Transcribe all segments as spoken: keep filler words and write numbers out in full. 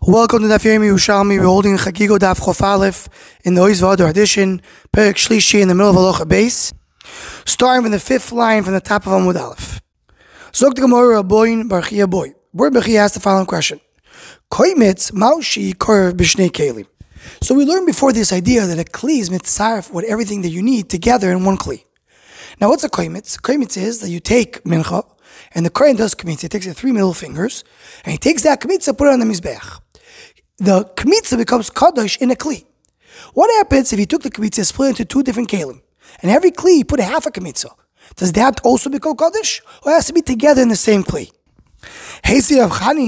Welcome to Daf Yomi Yerushalmi. We're holding Chagigo Daf Chof Aleph in the Oiz V'Adar edition, Perek Shlishi in the middle of Halacha Beis, starting from the fifth line from the top of Amud Aleph. Zok the Gemara Raboin Bar Chia Boy. Word Bar Chia asked the following question: Koimitz Maushi Korev B'Shnei Kelim. So we learned before this idea that a kli is mitzaref with everything that you need together in one kli. Now, what's a koimitz? Koimitz is that you take mincha, and the kohen does kmitza. He takes the three middle fingers, and he takes that kmitza, put it on the mizbeach. The kmitza becomes kadosh in a kli. What happens if you took the kmitza, split into two different kelim, and every kli you put a half a kmitza? Does that also become kadosh, or it has to be together in the same kli? So he says,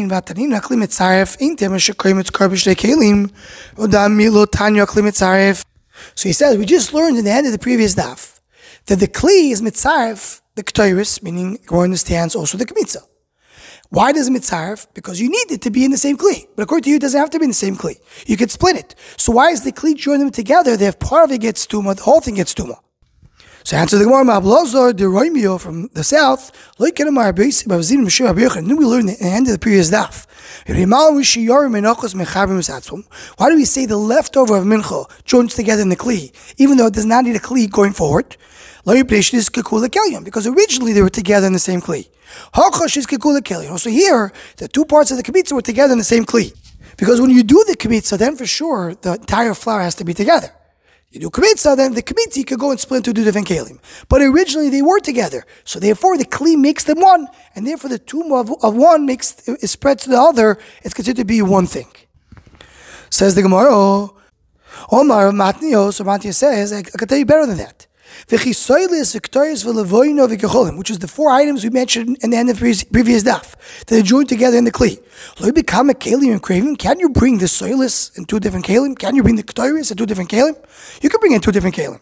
we just learned in the end of the previous daf that the kli is mitzaref the k'toiris, meaning one understands also the kmitza. Why does it mitzaref? Because you need it to be in the same kli. But according to you, it doesn't have to be in the same kli. You could split it. So why is the kli join them together? They have part of it gets tuma, the whole thing gets tuma. So answer the Gemara, Ma'ablazar de Roimio from the south. Then we learned at the end of the previous daf. Why do we say the leftover of mincha joins together in the kli, even though it does not need a kli going forward? Because originally they were together in the same kli. Also here, the two parts of the kmitza were together in the same kli. Because when you do the kmitza, then for sure the entire flour has to be together. You do kmitza, then the kmitza could go and split into two different kelim. But originally they were together. So therefore the kli makes them one, and therefore the tumah of, of one makes is spread to the other. It's considered to be one thing. Says the Gemara, Omar Matnios, or Matnios says, I, I can tell you better than that. Which is the four items we mentioned in the end of the previous daf that are joined together in the kli. Can you bring the soilis in two different kelim? Can you bring the k'toris in two different kelim? You can bring in two different kelim.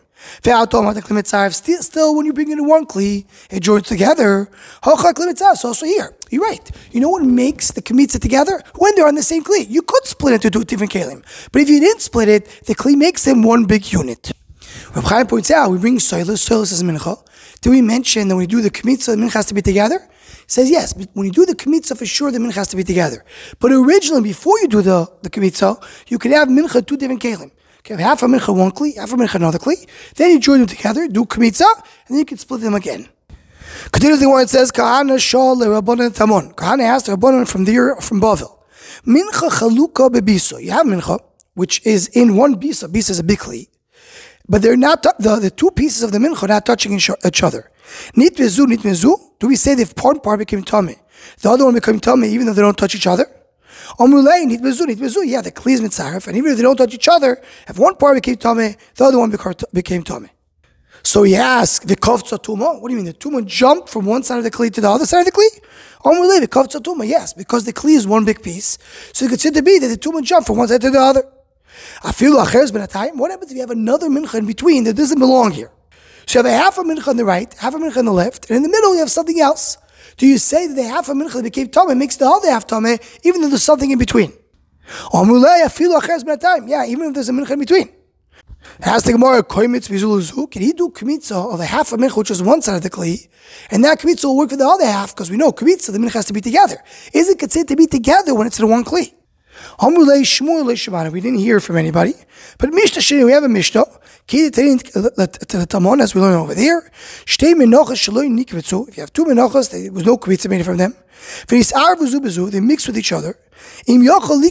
Still, still, when you bring it in one kli, it joins together. So also here, you're right. You know what makes the kmitza together? When they're on the same kli. You could split it into two different kelim. But if you didn't split it, the kli makes them one big unit. Reb Chaim points out, we bring soilus, soilus is mincha. Did we mention that when we do the kmitza, the mincha has to be together? He says yes, but when you do the kmitza, for sure the mincha has to be together. But originally, before you do the, the kmitza, you could have mincha two different kelim. You can have half a mincha one kli, half a mincha another kli. Then you join them together, do kmitza, and then you can split them again. Continues the one, it says, Kahana shal leRabbanan Tamon. Kahana asked the Rabbanan from there, from Bavel. Mincha chaluka bebiso. You have mincha, which is in one bisa. Bisa is a big kli. But they're not, the, the two pieces of the mincha are not touching each other. Nit mezu, nit mezu. Do we say that if part part became tummy, the other one became tummy even though they don't touch each other? Omulei, nit mezu, nit mezu. Yeah, the kli is mitzaref, and even if they don't touch each other, if one part became tummy, the other one became tummy. So he asks, the kavtza tuma. What do you mean? The tuma jumped from one side of the kli to the other side of the kli? Omulei, the kavtza tuma. Yes, because the kli is one big piece, so it could seem to be that the tuma jumped from one side to the other. What happens if you have another mincha in between that doesn't belong here? So you have a half a mincha on the right, half a mincha on the left, and in the middle you have something else. Do you say that the half a mincha that became tameh makes the other half tameh, even though there's something in between? Yeah, even if there's a mincha in between. Ask the Gemara, can he do kmitza of the half a mincha which is one side of the kli, and that kmitza will work for the other half, because we know kmitza, the mincha has to be together. Is it considered to be together when it's in one kli? We didn't hear from anybody, but Mishnah we have a Mishnah. As we learn over there, if you have two menachos, there was no kvitza made from them. They mix with each other. If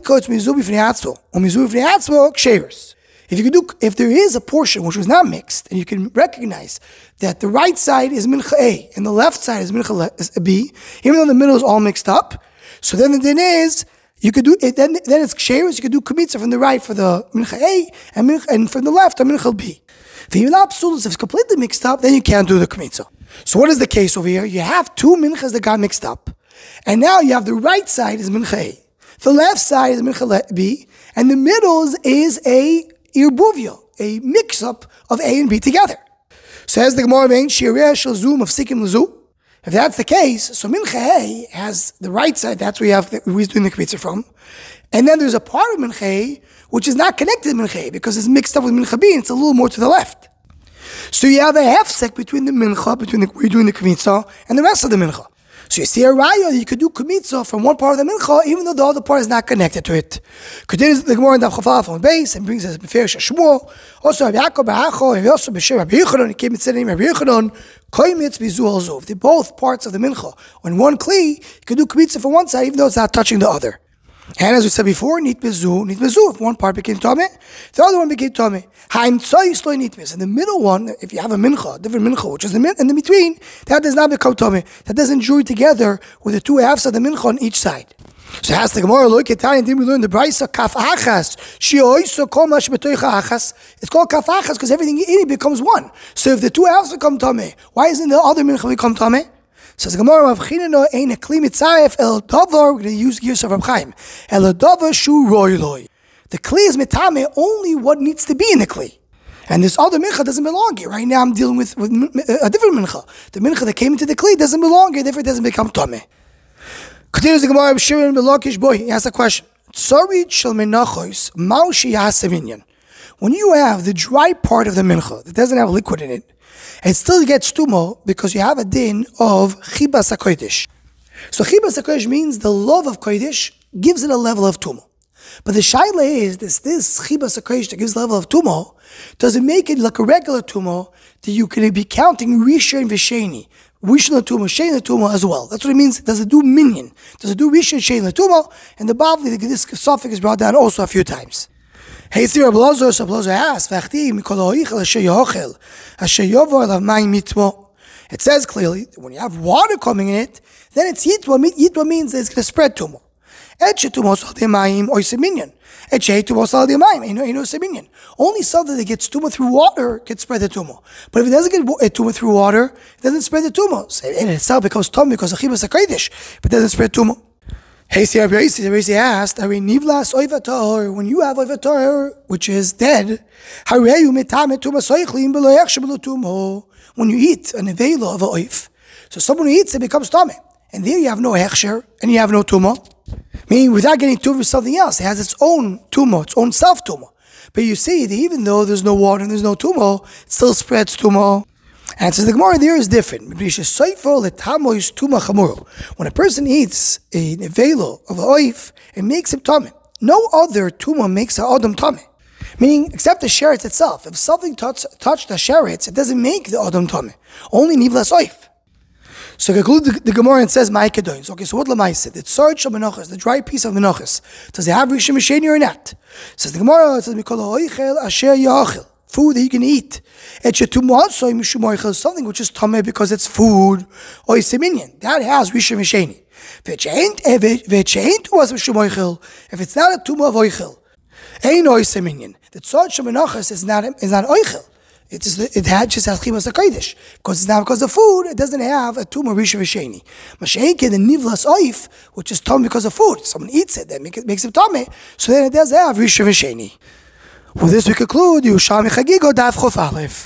you can do, if there is a portion which was not mixed, and you can recognize that the right side is mincha A and the left side is mincha B, even though the middle is all mixed up, so then the din is. You could do it, then, then it's ksheris, you could do kmitza from the right for the mincha A, and, mincha, and from the left, the mincha B. If it's completely mixed up, then you can't do the kmitza. So what is the case over here? You have two minchas that got mixed up, and now you have the right side is mincha A, the left side is mincha B, and the middle is a irbuvia, a mix-up of A and B together. So as the Gemara vein, shireh shel zu mafsikim lezu. If that's the case, so mincha A has the right side, that's where you have the, we're doing the kmitza from. And then there's a part of mincha A which is not connected to mincha A because it's mixed up with mincha B and it's a little more to the left. So you have a half sec between the mincha, between the, where you're doing the kmitza, and the rest of the mincha. So you see a raya, you could do kumitza from one part of the mincha, even though the other part is not connected to it. Continues the Gemara in Daf Chafaf on base and brings us Beferish Shmuel. Also, Rabbi Yaakov Ba'acho, and also B'Shem Rabbi Yechanan, he came and said, Rabbi Yechanan, koimitz bizu alzov. They're both parts of the mincha. On one kli, you could do kumitza from one side, even though it's not touching the other. And as we said before, nit bezu, nit bezu. If one part became tummy, the other one became tummy. Haim tzoyis lo nitmis. And the middle one, if you have a mincha, a different mincha, which is in the between, that does not become tummy. That doesn't join together with the two halves of the mincha on each side. So as the Gemara look at time, then we learn the brisa kaf achas. She oiso kol mash betoicha achas. It's called kaf achas because everything in it becomes one. So if the two halves become tummy, why isn't the other mincha become tummy? Says the Gemara, Rav Chineno ein a kli mitzayef el davar. We're going to use gears of Rav Chaim. El davar shu roiloi. The kli is mitame only what needs to be in the kli, and this other mincha doesn't belong here. Right now, I'm dealing with, with a different mincha. The mincha that came into the kli doesn't belong here. Therefore, it doesn't become tame. Continues the Gemara of Shirin Belokish boy. He asks a question. Tzorit shel menachos maushi yaseminyan. When you have the dry part of the mincha that doesn't have liquid in it, it still gets tumo because you have a din of chibas hakodesh. So chibas hakodesh means the love of kodesh gives it a level of tumo. But the shaila is this: this chibas hakodesh that gives a level of tumo doesn't make it like a regular tumo that you can be counting rishon v'sheni, rishon l'tumo, sheni l'tumo as well. That's what it means. Does it do minyan? Does it do rishon sheni l'tumo? And the Bavli, this suffix is brought down also a few times. Hey, see, Rabbi Lazar, so Rabbi Lazar asks, it says clearly that when you have water coming in it, then it's yitwa. Yitwa means that it's going to spread tumo. Only something that gets tumo through water can spread the tumo. But if it doesn't get tumo through water, it doesn't spread the tumo. So it itself becomes tum because of chibas hakodesh, but it doesn't spread tumo. Hey, see, Rabbi Yossi asked, when you have oivator, which is dead, when you eat an nevela of a oif, so someone who eats it becomes tummy, and there you have no hechsher, and you have no tumah, meaning without getting tumah with something else, it has its own tumah, its own self-tumah. But you see that even though there's no water and there's no tumah, it still spreads tumah. And so the Gemara there is different. When a person eats a nevelo of a oif, it makes him tummy. No other tumah makes a adam tummy. Meaning, except the sheretz itself. If something touch, touched the sheretz, it doesn't make the adam tummy. Only nivlas oif. So conclude the, the Gemara and says, Ma'ikedoins. Okay, so what Lamai said? The tzart shel menachos, the dry piece of menachos. Does it have rishon v'sheni or not? Says the Gemara, it says, Mikol ha'oichel asher yachil. Food that you can eat. Something which is tameh because it's food. Or it's minyan. That has rishon v'sheni. If it's not a tumah of oichel, ain't oiseh minyan. The tzad shel menachos is not is not oichel. It is it had just has chibas hakodesh because it's not because of food. It doesn't have a tumah rishon v'sheni. Masha'ike the nivlas oif, which is tameh because of food. Someone eats it, that make it, makes it tameh. So then it does have rishon v'sheni. With this we conclude Yerushalmi Chagiga Daf Chof Aleph.